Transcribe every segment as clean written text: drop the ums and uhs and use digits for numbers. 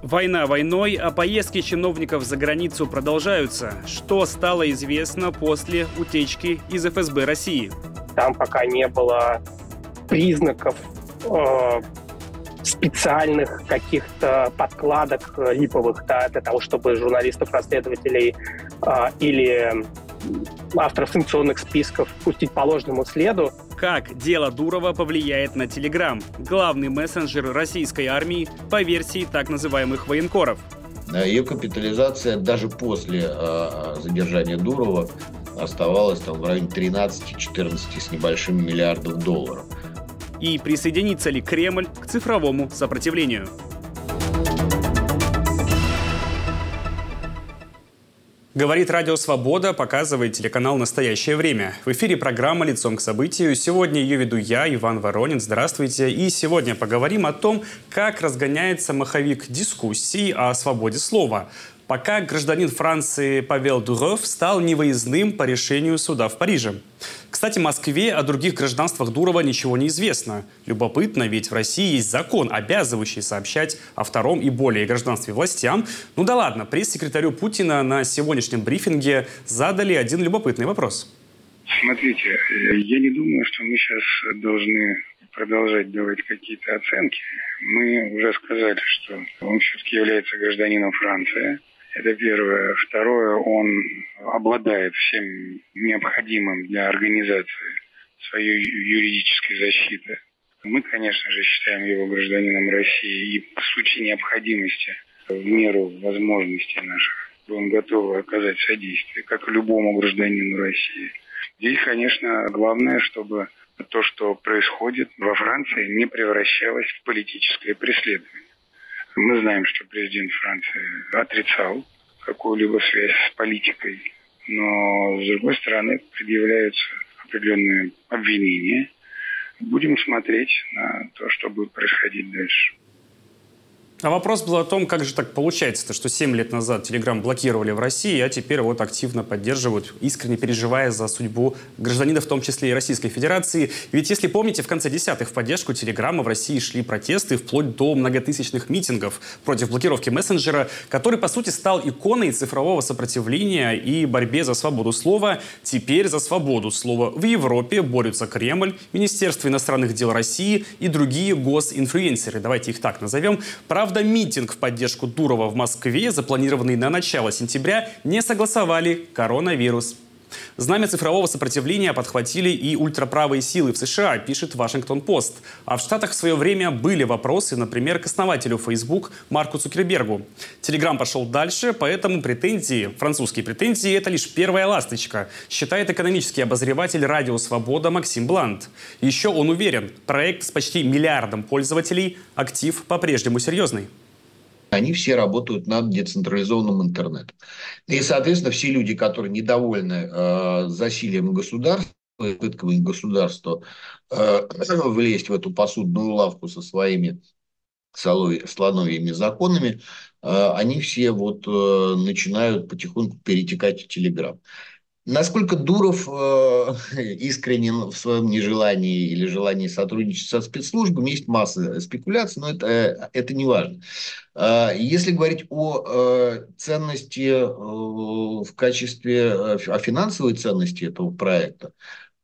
Война войной, а поездки чиновников за границу продолжаются. Что стало известно после утечки из ФСБ России? Там пока не было признаков специальных каких-то подкладок липовых, да, для того, чтобы журналистов-расследователей или авторов санкционных списков пустить по ложному следу. Как дело Дурова повлияет на Telegram, главный мессенджер российской армии по версии так называемых военкоров? Ее капитализация даже после задержания Дурова оставалась там в районе 13-14 с небольшим миллиардов долларов. И присоединится ли Кремль к цифровому сопротивлению? Говорит Радио Свобода, показывает телеканал «Настоящее время». В эфире программа «Лицом к событию». Сегодня ее веду я, Иван Воронин. Здравствуйте. И сегодня поговорим о том, как разгоняется маховик дискуссий о свободе слова. Пока гражданин Франции Павел Дуров стал невыездным по решению суда в Париже. Кстати, Москве о других гражданствах Дурова ничего не известно. Любопытно, ведь в России есть закон, обязывающий сообщать о втором и более гражданстве властям. Ну да ладно, пресс-секретарю Путина на сегодняшнем брифинге задали один любопытный вопрос. Смотрите, я не думаю, что мы сейчас должны продолжать давать какие-то оценки. Мы уже сказали, что он все-таки является гражданином Франции. Это первое. Второе, он обладает всем необходимым для организации своей юридической защиты. Мы, конечно же, считаем его гражданином России и в случае необходимости, в меру возможностей наших, он готов оказать содействие, как и любому гражданину России. Здесь, конечно, главное, чтобы то, что происходит во Франции, не превращалось в политическое преследование. Мы знаем, что президент Франции отрицал какую-либо связь с политикой, но, с другой стороны, предъявляются определенные обвинения. Будем смотреть на то, что будет происходить дальше. А вопрос был о том, как же так получается, что 7 лет назад Telegram блокировали в России, а теперь вот активно поддерживают, искренне переживая за судьбу гражданина, в том числе и Российской Федерации. Ведь, если помните, в конце десятых в поддержку Телеграма в России шли протесты вплоть до многотысячных митингов против блокировки мессенджера, который, по сути, стал иконой цифрового сопротивления и борьбе за свободу слова. Теперь за свободу слова в Европе борются Кремль, Министерство иностранных дел России и другие госинфлюенсеры. Давайте их так назовем. Правда, митинг в поддержку Дурова в Москве, запланированный на начало сентября, не согласовали коронавирус. Знамя цифрового сопротивления подхватили и ультраправые силы в США, пишет Вашингтон-Пост. А в Штатах в свое время были вопросы, например, к основателю Facebook Марку Цукербергу. Телеграм пошел дальше, поэтому французские претензии – это лишь первая ласточка, считает экономический обозреватель Радио Свобода Максим Блант. Еще он уверен, проект с почти миллиардом пользователей, актив по-прежнему серьезный. Они все работают над децентрализованным интернетом. И, соответственно, все люди, которые недовольны засилием государства, попытками государства влезть в эту посудную лавку со своими слоновьими законами, они все начинают потихоньку перетекать в Телеграм. Насколько Дуров искренен в своем нежелании или желании сотрудничать со спецслужбами, есть масса спекуляций, но это не важно. Если говорить о ценности в качестве, о финансовой ценности этого проекта,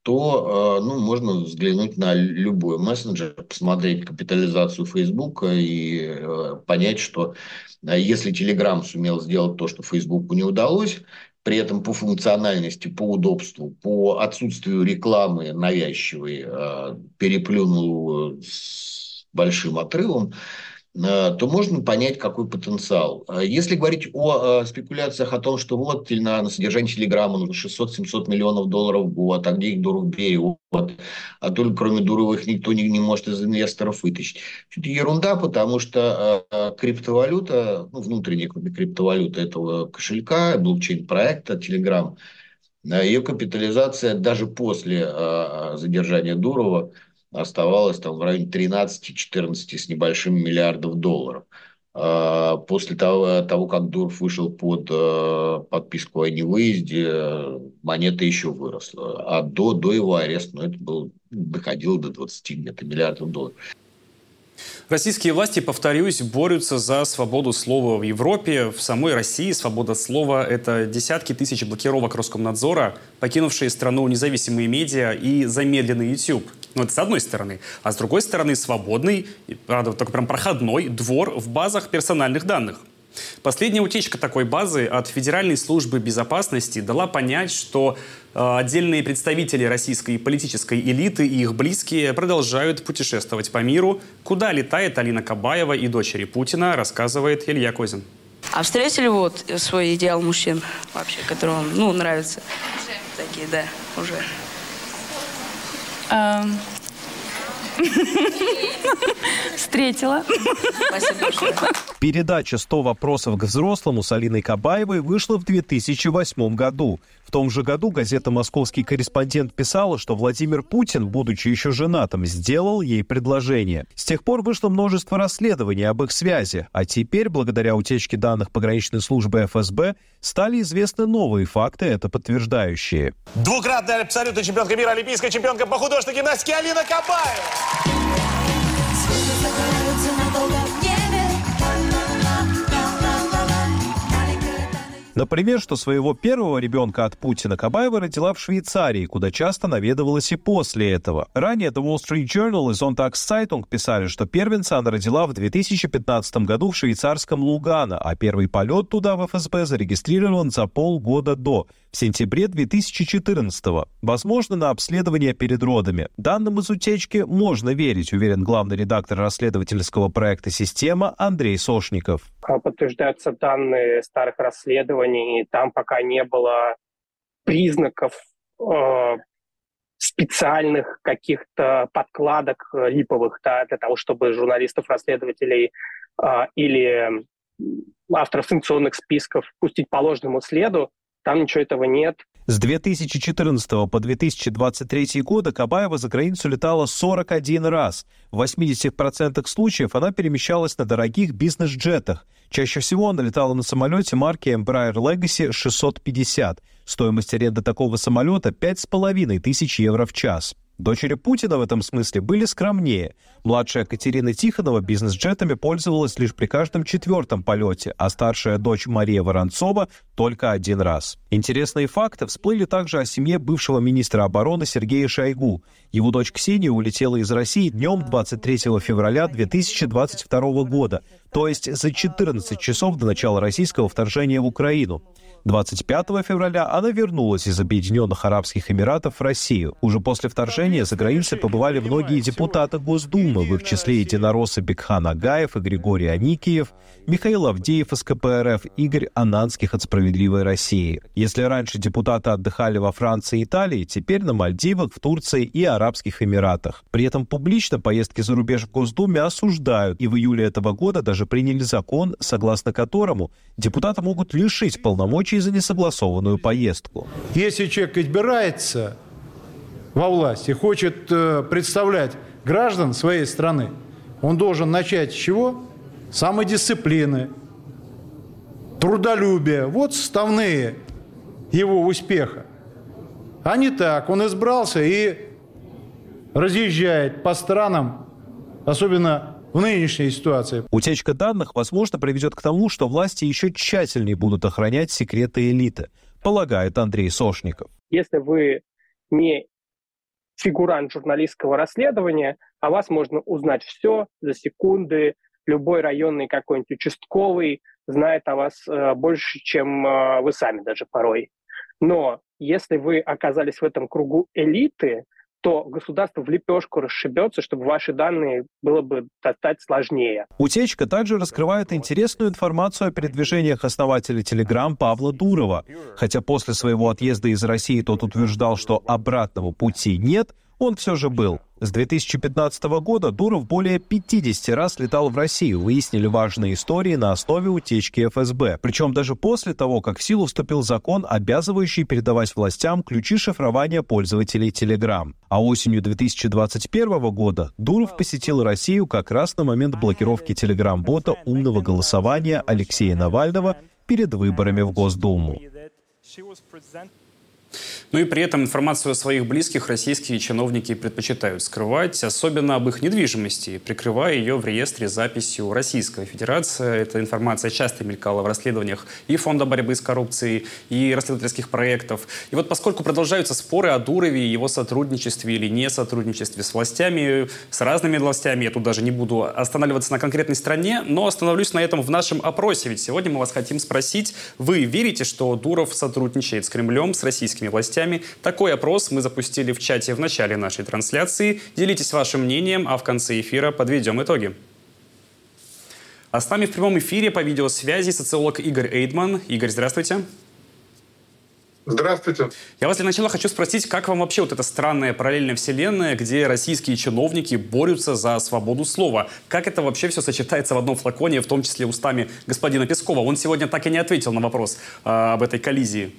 то можно взглянуть на любой мессенджер, посмотреть капитализацию Фейсбука и понять, что если Telegram сумел сделать то, что Фейсбуку не удалось, при этом по функциональности, по удобству, по отсутствию рекламы навязчивой переплюнул с большим отрывом, то можно понять, какой потенциал. Если говорить о спекуляциях о том, что вот на содержание Телеграма нужно 600-700 миллионов долларов в год, а где их Дуров берет, а только кроме Дурова их никто не может из инвесторов вытащить. Это ерунда, потому что криптовалюта, внутренняя криптовалюта этого кошелька, блокчейн-проекта Telegram, ее капитализация даже после задержания Дурова оставалась там в районе 13-14 с небольшим миллиардов долларов. После того, как Дуров вышел под подписку о невыезде, монета еще выросла. А до его ареста это доходило до 20 где-то миллиардов долларов. Российские власти, повторюсь, борются за свободу слова в Европе. В самой России свобода слова – это десятки тысяч блокировок Роскомнадзора, покинувшие страну независимые медиа и замедленный YouTube. Ну, это с одной стороны. А с другой стороны, свободный, правда, только прям проходной двор в базах персональных данных. Последняя утечка такой базы от Федеральной службы безопасности дала понять, что отдельные представители российской политической элиты и их близкие продолжают путешествовать по миру. Куда летает Алина Кабаева и дочери Путина, рассказывает Илья Козин. А встретили вот свой идеал мужчин вообще, который вам, нравится? Такие, да, уже. Встретила. Спасибо большое. Передача «100 вопросов к взрослому» с Алиной Кабаевой вышла в 2008 году. В том же году газета «Московский корреспондент» писала, что Владимир Путин, будучи еще женатым, сделал ей предложение. С тех пор вышло множество расследований об их связи, а теперь, благодаря утечке данных пограничной службы ФСБ, стали известны новые факты, это подтверждающие. Двукратная абсолютная чемпионка мира, олимпийская чемпионка по художественной гимнастике Алина Кабаева. Например, что своего первого ребенка от Путина Кабаева родила в Швейцарии, куда часто наведывалась и после этого. Ранее The Wall Street Journal и Sonntagszeitung писали, что первенца она родила в 2015 году в швейцарском Лугано, а первый полет туда в ФСБ зарегистрирован за полгода до, в сентябре 2014-го. Возможно, на обследование перед родами. Данным из утечки можно верить, уверен главный редактор расследовательского проекта «Система» Андрей Сошников. Подтверждаются данные старых расследований, там пока не было признаков специальных каких-то подкладок липовых, да, для того, чтобы журналистов-расследователей или авторов санкционных списков пустить по ложному следу. Там ничего этого нет. С 2014 по 2023 годы Кабаева за границу летала 41 раз. В 80% случаев она перемещалась на дорогих бизнес-джетах. Чаще всего она летала на самолете марки Embraer Legacy 650. Стоимость аренды такого самолета – 5500 евро в час. Дочери Путина в этом смысле были скромнее. Младшая Катерина Тихонова бизнес-джетами пользовалась лишь при каждом 4-м полете, а старшая дочь Мария Воронцова только 1 раз. Интересные факты всплыли также о семье бывшего министра обороны Сергея Шойгу. Его дочь Ксения улетела из России днем 23 февраля 2022 года, то есть за 14 часов до начала российского вторжения в Украину. 25 февраля она вернулась из Объединенных Арабских Эмиратов в Россию. Уже после вторжения за границей побывали многие депутаты Госдумы, в их числе единороссы Бекхан Агаев и Григорий Аникиев, Михаил Авдеев из КПРФ, Игорь Ананских от «Справедливой России». Если раньше депутаты отдыхали во Франции и Италии, теперь на Мальдивах, в Турции и Арабских Эмиратах. При этом публично поездки за рубеж в Госдуме осуждают, и в июле этого года даже приняли закон, согласно которому депутаты могут лишить полномочий за несогласованную поездку. Если человек избирается во власть и хочет представлять граждан своей страны, он должен начать с чего? Самодисциплины, трудолюбия. Вот составные его успеха. А не так. Он избрался и разъезжает по странам, особенно в нынешней ситуации. Утечка данных, возможно, приведет к тому, что власти еще тщательнее будут охранять секреты элиты, полагает Андрей Сошников. Если вы не фигурант журналистского расследования, о вас можно узнать все за секунды. Любой районный какой-нибудь участковый знает о вас больше, чем вы сами даже порой. Но если вы оказались в этом кругу элиты, то государство в лепешку расшибется, чтобы ваши данные было бы достать сложнее. Утечка также раскрывает интересную информацию о передвижениях основателя Telegram Павла Дурова. Хотя после своего отъезда из России тот утверждал, что обратного пути нет, он все же был. С 2015 года Дуров более 50 раз летал в Россию, выяснили важные истории на основе утечки ФСБ. Причем даже после того, как в силу вступил закон, обязывающий передавать властям ключи шифрования пользователей Telegram. А осенью 2021 года Дуров посетил Россию как раз на момент блокировки Telegram-бота умного голосования Алексея Навального перед выборами в Госдуму. Ну и при этом информацию о своих близких российские чиновники предпочитают скрывать, особенно об их недвижимости, прикрывая ее в реестре записью Российская Федерация. Эта информация часто мелькала в расследованиях и Фонда борьбы с коррупцией, и расследовательских проектов. И вот поскольку продолжаются споры о Дурове и его сотрудничестве или не сотрудничестве с властями, с разными властями, я тут даже не буду останавливаться на конкретной стране, но остановлюсь на этом в нашем опросе. Ведь сегодня мы вас хотим спросить, вы верите, что Дуров сотрудничает с Кремлем, с российскими властями? Такой опрос мы запустили в чате в начале нашей трансляции. Делитесь вашим мнением, а в конце эфира подведем итоги. А с нами в прямом эфире по видеосвязи социолог Игорь Эйдман. Игорь, здравствуйте. Здравствуйте. Я вас для начала хочу спросить, как вам вообще вот эта странная параллельная вселенная, где российские чиновники борются за свободу слова? Как это вообще все сочетается в одном флаконе, в том числе устами господина Пескова? Он сегодня так и не ответил на вопрос об этой коллизии.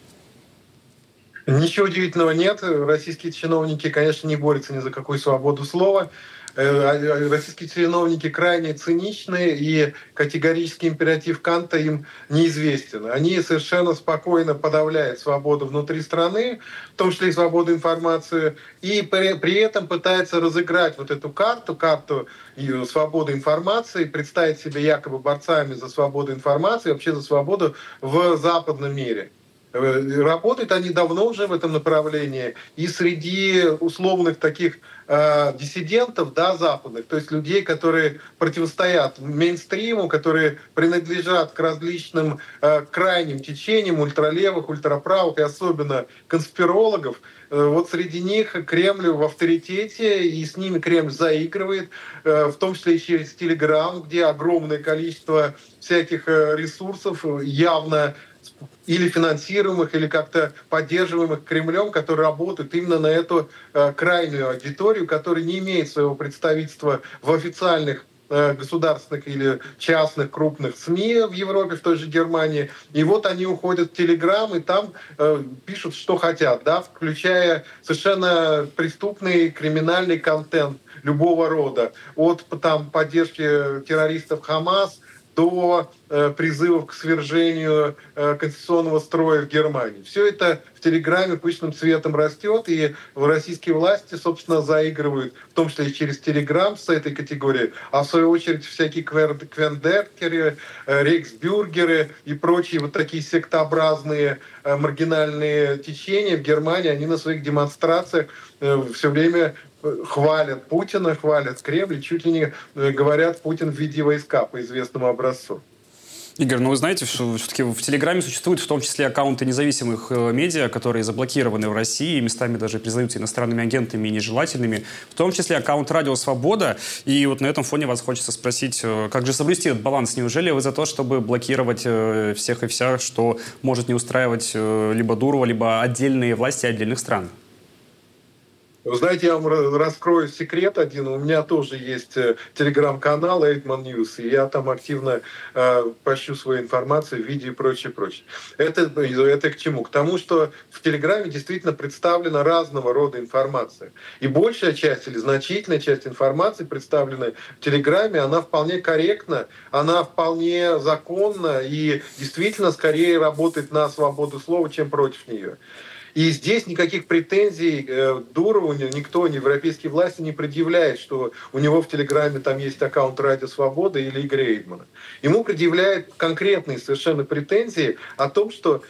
Ничего удивительного нет. Российские чиновники, конечно, не борются ни за какую свободу слова. Российские чиновники крайне циничны, и категорический императив Канта им неизвестен. Они совершенно спокойно подавляют свободу внутри страны, в том числе и свободу информации, и при этом пытаются разыграть вот эту карту свободы информации, представить себя якобы борцами за свободу информации, вообще за свободу в западном мире. Работают они давно уже в этом направлении, и среди условных таких диссидентов, да, западных, то есть людей, которые противостоят мейнстриму, которые принадлежат к различным крайним течениям, ультралевых, ультраправых и особенно конспирологов. Вот среди них Кремль в авторитете, и с ними Кремль заигрывает, в том числе и через Телеграм, где огромное количество всяких ресурсов явно или финансируемых, или как-то поддерживаемых Кремлем, которые работают именно на эту крайнюю аудиторию, которая не имеет своего представительства в официальных государственных или частных крупных СМИ в Европе, в той же Германии. И вот они уходят в Телеграм, и там пишут, что хотят, да, включая совершенно преступный криминальный контент любого рода. От там, поддержки террористов Хамас до призывов к свержению конституционного строя в Германии. Все это в Телеграме пышным цветом растет, и российские власти, собственно, заигрывают, в том числе и через Телеграм с этой категорией, а в свою очередь всякие квендекеры, рейхсбюргеры и прочие вот такие сектообразные маргинальные течения в Германии, они на своих демонстрациях все время хвалят Путина, хвалят Кремль, чуть ли не говорят Путин в виде войска по известному образцу. Игорь, ну вы знаете, что все-таки в Телеграме существуют в том числе аккаунты независимых медиа, которые заблокированы в России, местами даже признаются иностранными агентами и нежелательными, в том числе аккаунт «Радио Свобода». И вот на этом фоне вас хочется спросить, как же соблюсти этот баланс? Неужели вы за то, чтобы блокировать всех и вся, что может не устраивать либо Дурова, либо отдельные власти отдельных стран? Вы знаете, я вам раскрою секрет один. У меня тоже есть телеграм-канал Эйдман Ньюс, и я там активно пощу свою информацию, видео и прочее, прочее. Это к чему? К тому, что в Телеграме действительно представлена разного рода информация. И большая часть или значительная часть информации, представленной в Телеграме, она вполне корректна, она вполне законна и действительно скорее работает на свободу слова, чем против нее. И здесь никаких претензий Дурову никто, ни европейские власти не предъявляет, что у него в Телеграме там есть аккаунт «Радио Свобода» или Игоря Эйдмана. Ему предъявляют конкретные совершенно претензии о том, что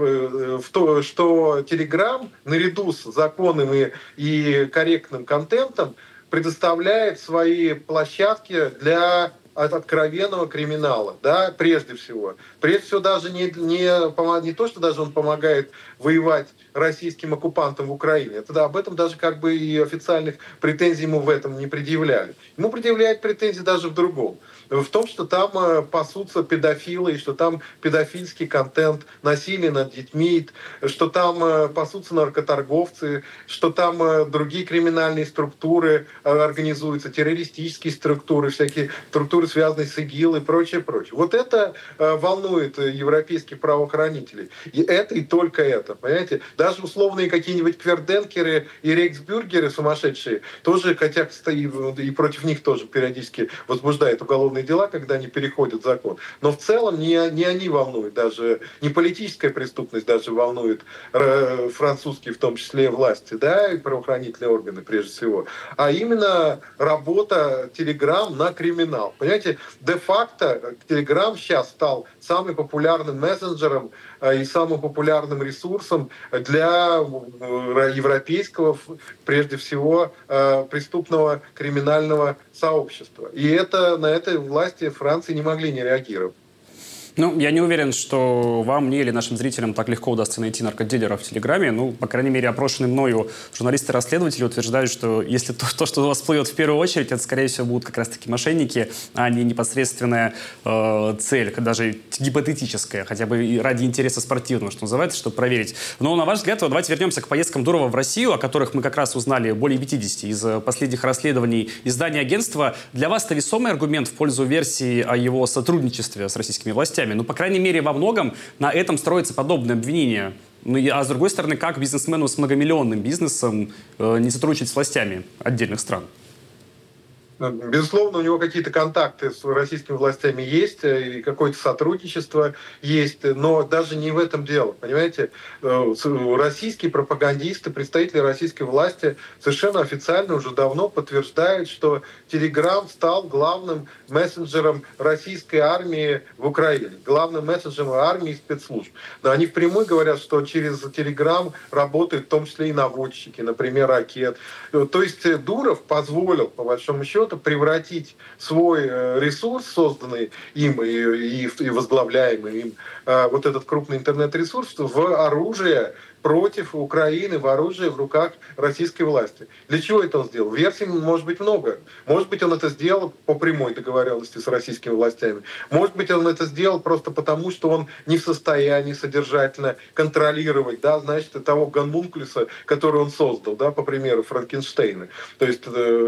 Телеграм наряду с законным и корректным контентом предоставляет свои площадки для откровенного криминала, да, прежде всего. Прежде всего даже не то, что даже он помогает воевать российским оккупантам в Украине. Это, об этом даже как бы и официальных претензий ему в этом не предъявляли. Ему предъявляют претензии даже в другом. В том, что там пасутся педофилы, и что там педофильский контент, насилие над детьми, что там пасутся наркоторговцы, что там другие криминальные структуры организуются, террористические структуры, всякие структуры связанные с ИГИЛ и прочее, прочее. Вот это волнует европейских правоохранителей. И это, и только это, понимаете? Даже условные какие-нибудь кверденкеры и рейхсбюргеры сумасшедшие тоже хотят, и против них тоже периодически возбуждают уголовные дела, когда они переходят закон. Но в целом не они волнуют, даже не политическая преступность даже волнует французские, в том числе, власти, да, и правоохранительные органы прежде всего, а именно работа Telegram на криминал. Понимаете, де-факто Telegram сейчас стал самым популярным мессенджером и самым популярным ресурсом для европейского, прежде всего, преступного криминального сообщества. И на это власти Франции не могли не реагировать. Ну, я не уверен, что вам, мне или нашим зрителям так легко удастся найти наркодилеров в Телеграме. Ну, по крайней мере, опрошенные мною журналисты-расследователи утверждают, что если то, что у вас всплывет в первую очередь, это, скорее всего, будут как раз-таки мошенники, а не непосредственная цель, даже гипотетическая, хотя бы и ради интереса спортивного, что называется, чтобы проверить. Но, на ваш взгляд, давайте вернемся к поездкам Дурова в Россию, о которых мы как раз узнали более 50 из последних расследований издания агентства. Для вас это весомый аргумент в пользу версии о его сотрудничестве с российскими властями? Ну, по крайней мере, во многом на этом строится подобное обвинение. Ну, а с другой стороны, как бизнесмену с многомиллионным бизнесом не сотрудничать с властями отдельных стран? Безусловно, у него какие-то контакты с российскими властями есть, и какое-то сотрудничество есть, но даже не в этом дело, понимаете? Российские пропагандисты, представители российской власти совершенно официально уже давно подтверждают, что Telegram стал главным мессенджером российской армии в Украине, главным мессенджером армии и спецслужб. Но они впрямую говорят, что через Telegram работают в том числе и наводчики, например, ракет. То есть Дуров позволил, по большому счету, превратить свой ресурс, созданный им и возглавляемый им, вот этот крупный интернет-ресурс, в оружие против Украины, в оружие в руках российской власти. Для чего это он сделал? Версий может быть много. Может быть, он это сделал по прямой договоренности с российскими властями. Может быть, он это сделал просто потому, что он не в состоянии содержательно контролировать, да, значит, того гомункулуса, который он создал, да, по примеру Франкенштейна. То есть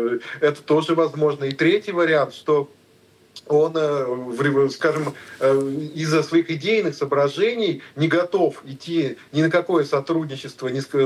это тоже возможно. И третий вариант, что он, скажем, из-за своих идейных соображений не готов идти ни на какое сотрудничество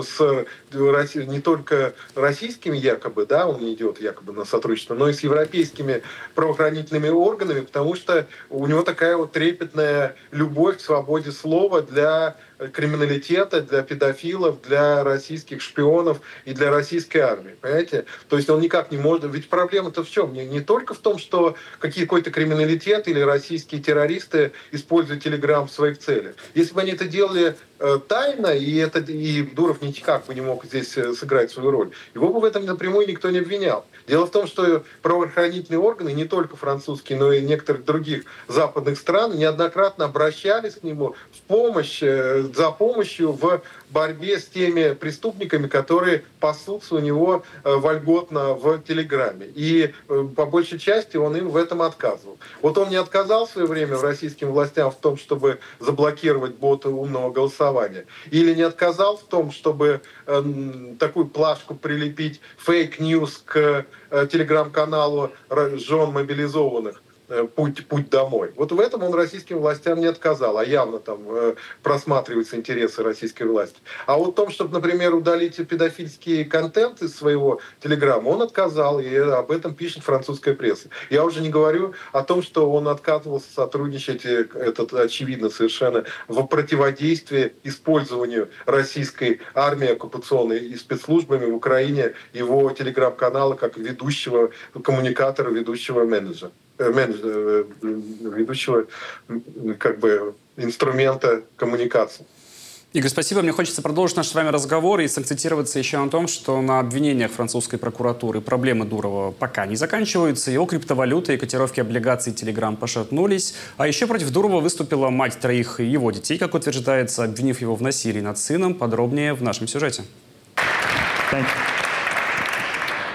не только российскими якобы, да, он не идет якобы на сотрудничество, но и с европейскими правоохранительными органами, потому что у него такая вот трепетная любовь к свободе слова для криминалитета, для педофилов, для российских шпионов и для российской армии. Понимаете? То есть он никак не может... Ведь проблема-то в чем? Не только в том, что какой-то криминалитет или российские террористы используют Telegram в своих целях. Если бы они это делали тайно, и Дуров никак бы не мог здесь сыграть свою роль, его бы в этом напрямую никто не обвинял. Дело в том, что правоохранительные органы, не только французские, но и некоторых других западных стран, неоднократно обращались к нему за помощью в борьбе с теми преступниками, которые пасутся у него вольготно в Телеграме. И по большей части он им в этом отказывал. Вот он не отказал в свое время российским властям в том, чтобы заблокировать боты умного голосования. Или не отказал в том, чтобы такую плашку прилепить фейк-ньюс к телеграм-каналу жен мобилизованных. Путь домой. Вот в этом он российским властям не отказал, а явно там просматриваются интересы российской власти. А вот в том, чтобы, например, удалить педофильский контент из своего Телеграма, он отказал, и об этом пишет французская пресса. Я уже не говорю о том, что он отказывался сотрудничать, это очевидно совершенно, в противодействии использованию российской армии оккупационной и спецслужбами в Украине его Телеграм-канала как ведущего коммуникатора, ведущего менеджера. Ведущего как бы инструмента коммуникации. Игорь, спасибо. Мне хочется продолжить наш с вами разговор и сакцентироваться еще на том, что на обвинениях французской прокуратуры проблемы Дурова пока не заканчиваются. Его криптовалюта и котировки облигаций Telegram пошатнулись. А еще против Дурова выступила мать троих его детей, как утверждается, обвинив его в насилии над сыном. Подробнее в нашем сюжете.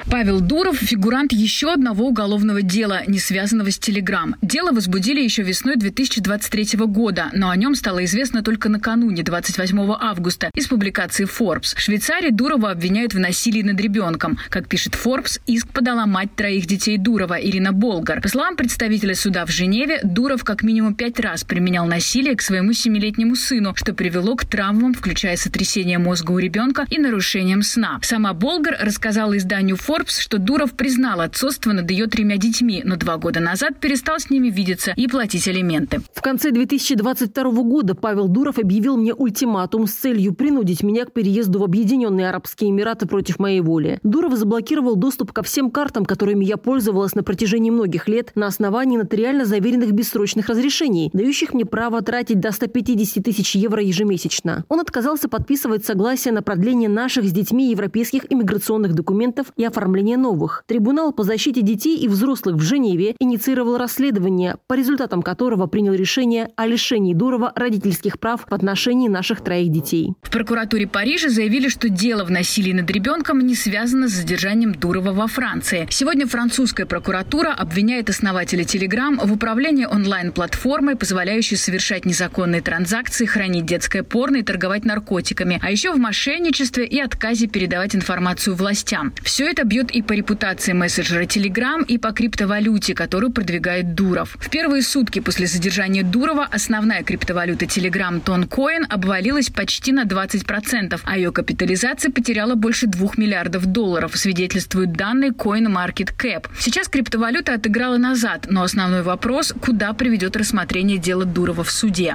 Павел Дуров – фигурант еще одного уголовного дела, не связанного с Telegram. Дело возбудили еще весной 2023 года, но о нем стало известно только накануне, 28 августа, из публикации Forbes. В Швейцарии Дурова обвиняют в насилии над ребенком. Как пишет Forbes, иск подала мать троих детей Дурова, Ирина Болгар. По словам представителя суда в Женеве, Дуров как минимум 5 раз применял насилие к своему 7-летнему сыну, что привело к травмам, включая сотрясение мозга у ребенка и нарушением сна. Сама Болгар рассказала изданию Forbes, что Дуров признал отцовство над ее 3 детьми, но 2 года назад перестал с ними видеться и платить алименты. В конце 2022 года Павел Дуров объявил мне ультиматум с целью принудить меня к переезду в Объединенные Арабские Эмираты против моей воли. Дуров заблокировал доступ ко всем картам, которыми я пользовалась на протяжении многих лет на основании нотариально заверенных бессрочных разрешений, дающих мне право тратить до 150 тысяч евро ежемесячно. Он отказался подписывать согласие на продление наших с детьми европейских иммиграционных документов и оформление новых. Трибунал по защите детей и взрослых в Женеве инициировал расследование, по результатам которого принял решение о лишении Дурова родительских прав в отношении наших 3 детей. В прокуратуре Парижа заявили, что дело в насилии над ребенком не связано с задержанием Дурова во Франции. Сегодня французская прокуратура обвиняет основателя Telegram в управлении онлайн-платформой, позволяющей совершать незаконные транзакции, хранить детское порно и торговать наркотиками, а еще в мошенничестве и отказе передавать информацию властям. Все это бьет и по репутации мессенджера Telegram, и по криптовалюте, которую продвигает Дуров. В первые сутки после задержания Дурова основная криптовалюта Telegram Toncoin обвалилась почти на 20%, а ее капитализация потеряла больше $2 миллиардов, свидетельствуют данные CoinMarketCap. Сейчас криптовалюта отыграла назад, но основной вопрос – куда приведет рассмотрение дела Дурова в суде.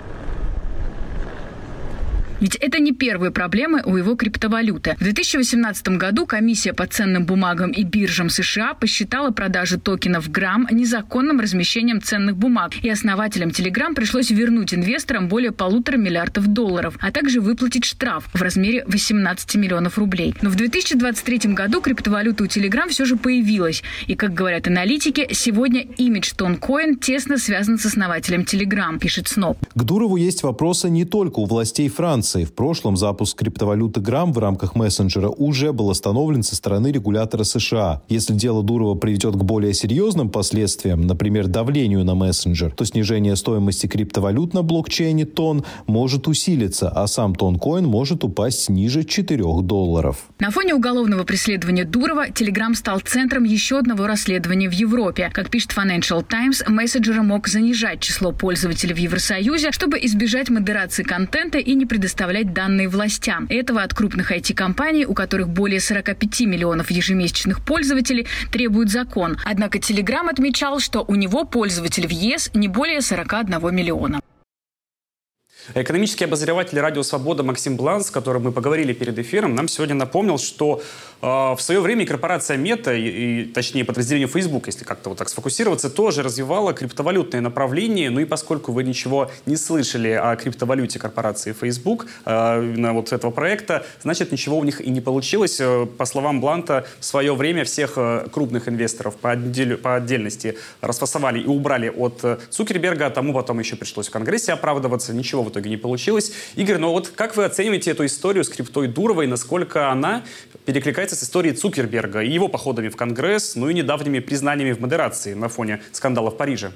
Ведь это не первые проблемы у его криптовалюты. В 2018 году комиссия по ценным бумагам и биржам США посчитала продажу токенов Gram незаконным размещением ценных бумаг, и основателям Telegram пришлось вернуть инвесторам более $1,5 миллиарда, а также выплатить штраф в размере 18 миллионов рублей. Но в 2023 году криптовалюта у Telegram все же появилась. И, как говорят аналитики, сегодня имидж Toncoin тесно связан с основателем Telegram, пишет СНОП. К Дурову есть вопросы не только у властей Франции. В прошлом запуск криптовалюты Gram в рамках мессенджера уже был остановлен со стороны регулятора США. Если дело Дурова приведет к более серьезным последствиям, например, давлению на мессенджер, то снижение стоимости криптовалют на блокчейне TON может усилиться, а сам Toncoin может упасть ниже $4. На фоне уголовного преследования Дурова Telegram стал центром еще одного расследования в Европе. Как пишет Financial Times, мессенджер мог занижать число пользователей в Евросоюзе, чтобы избежать модерации контента и не предоставлять данные властям. Этого от крупных IT-компаний, у которых более 45 миллионов ежемесячных пользователей, требует закон. Однако Telegram отмечал, что у него пользователей в ЕС не более 41 миллиона. Экономический обозреватель «Радио Свобода» Максим Бланс, с которым мы поговорили перед эфиром, нам сегодня напомнил, что в свое время корпорация Мета, и точнее подразделение Facebook, если как-то вот так сфокусироваться, тоже развивала криптовалютное направление. Ну и поскольку вы ничего не слышали о криптовалюте корпорации Facebook, на вот этого проекта, значит, ничего у них и не получилось. По словам Бланта, в свое время всех крупных инвесторов по отдельности расфасовали и убрали от Цукерберга, тому потом еще пришлось в Конгрессе оправдываться, ничего в итоге не получилось. Игорь, ну вот как вы оцениваете эту историю с криптой Дуровой, насколько она перекликается с историей Цукерберга и его походами в Конгресс, ну и недавними признаниями в модерации на фоне скандала в Париже?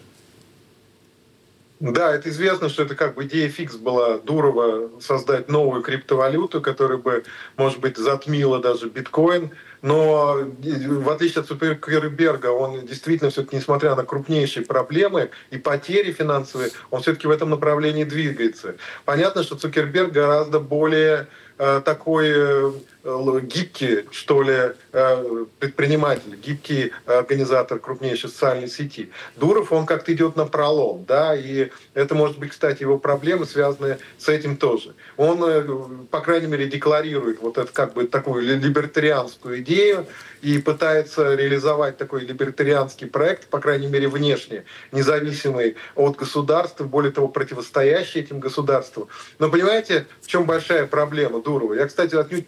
Да, это известно, что это как бы идея фикс была Дурова создать новую криптовалюту, которая бы, может быть, затмила даже биткоин. Но в отличие от Цукерберга, он действительно все-таки, несмотря на крупнейшие проблемы и потери финансовые, он все-таки в этом направлении двигается. Понятно, что Цукерберг гораздо более такой гибкий, что ли, предприниматель, гибкий организатор крупнейшей социальной сети. Дуров, он как-то идет на пролом, да, и это может быть, кстати, его проблемы, связанные с этим тоже. Он, по крайней мере, декларирует вот это как бы такую либертарианскую идею и пытается реализовать такой либертарианский проект, по крайней мере, внешне, независимый от государства, более того, противостоящий этим государству. Но понимаете, в чем большая проблема Дурова? Я, кстати, отнюдь не сторонник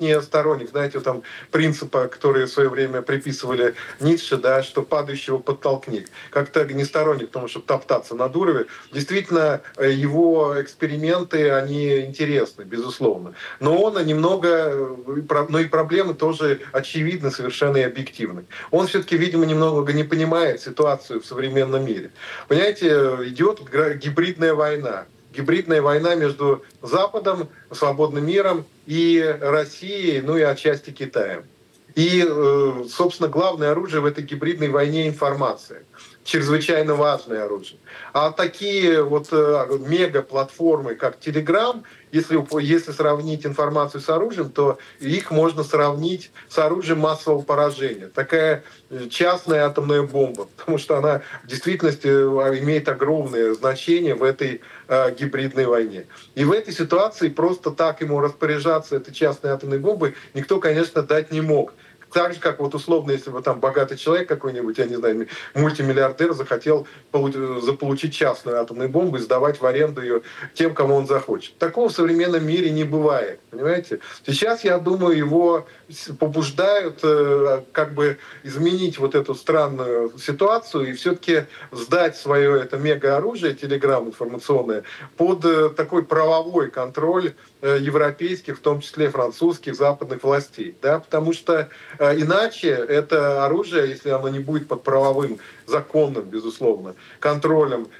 сторонник, знаете, там принципа, который в свое время приписывали Ницше, да, что падающего подтолкни. Как-то не сторонник, потому что топтаться на Дурове. Действительно, его эксперименты, они интересны, безусловно. Но он немного, но и проблемы тоже очевидны, совершенно и объективны. Он все-таки, видимо, немного не понимает ситуацию в современном мире. Понимаете, идет гибридная война. Гибридная война между Западом, свободным миром и Россией, ну и отчасти Китаем. И, собственно, главное оружие в этой гибридной войне — информация. Чрезвычайно важное оружие. А такие вот мега-платформы, как Telegram, если сравнить информацию с оружием, то их можно сравнить с оружием массового поражения. Такая частная атомная бомба, потому что она в действительности имеет огромное значение в этой гибридной войне. И в этой ситуации просто так ему распоряжаться этой частной атомной бомбой никто, конечно, дать не мог. Так же, как вот условно, если бы там богатый человек какой-нибудь, я не знаю, мультимиллиардер захотел заполучить частную атомную бомбу и сдавать в аренду ее тем, кому он захочет. Такого в современном мире не бывает, понимаете? Сейчас, я думаю, его побуждают как бы изменить вот эту странную ситуацию и все-таки сдать свое это мега-оружие, Telegram информационное, под такой правовой контроль европейских, в том числе французских, западных властей. Да? Потому что иначе это оружие, если оно не будет под правовым, законным, безусловно, контролем,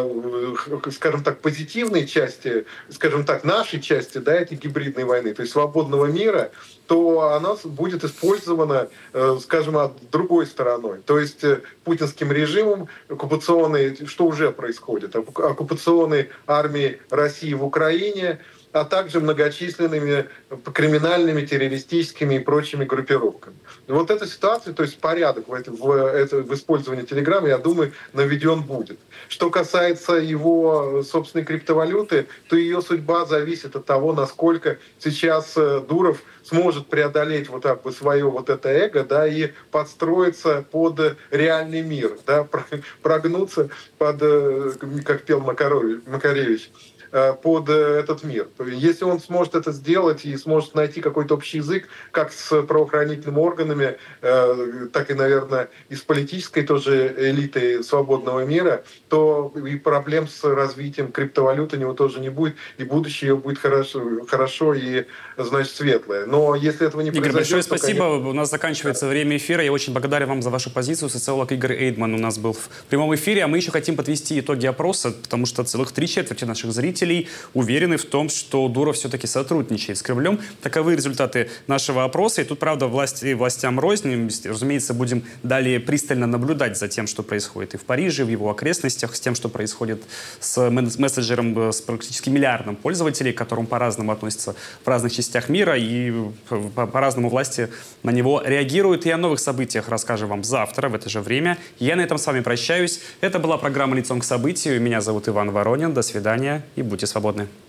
скажем так, позитивной части, скажем так, нашей части, да, этой гибридной войны, то есть свободного мира, то она будет использована, скажем, другой стороной. То есть путинским режимом оккупационной, что уже происходит, оккупационной армией России в Украине, а также многочисленными криминальными, террористическими и прочими группировками. Вот эта ситуация, то есть порядок в использовании Telegram, я думаю, наведен будет. Что касается его собственной криптовалюты, то ее судьба зависит от того, насколько сейчас Дуров сможет преодолеть вот так вот свое вот это эго, да, и подстроиться под реальный мир, да, прогнуться под, как пел Макаревич, под этот мир. Если он сможет это сделать и сможет найти какой-то общий язык, как с правоохранительными органами, так и, наверное, и с политической тоже элитой свободного мира, то и проблем с развитием криптовалюты у него тоже не будет, и будущее ее будет хорошо и, значит, светлое. Но если этого не произойдет... Игорь, большое то, спасибо. конечно... У нас заканчивается время эфира. Я очень благодарен вам за вашу позицию. Социолог Игорь Эйдман у нас был в прямом эфире. А мы еще хотим подвести итоги опроса, потому что целых 3/4 наших зрителей уверены в том, что Дуров все-таки сотрудничает с Кремлем. Таковы результаты нашего опроса. И тут, правда, властям рознь. Разумеется, будем далее пристально наблюдать за тем, что происходит и в Париже, в его окрестностях, с тем, что происходит с мессенджером с практически миллиардом пользователей, к которым по-разному относятся в разных частях мира, и по-разному власти на него реагируют. И о новых событиях расскажем вам завтра в это же время. Я на этом с вами прощаюсь. Это была программа «Лицом к событию». Меня зовут Иван Воронин. До свидания и будьте свободны.